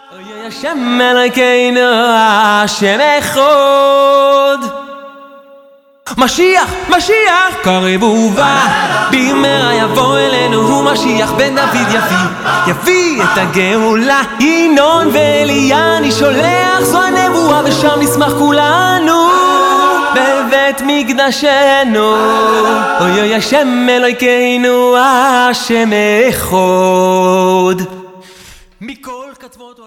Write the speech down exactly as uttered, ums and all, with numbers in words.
אוי השם אלוהינו השם אחד משיח, משיח קרב ובא במהרה יבוא אלינו הוא משיח בן דוד יביא יביא את הגאולה ינון ואליה אני שולח זו הנבואה ושם נשמח כולנו בבית מקדשנו אוי אוי השם אלוהינו השם אחד מכל קצוות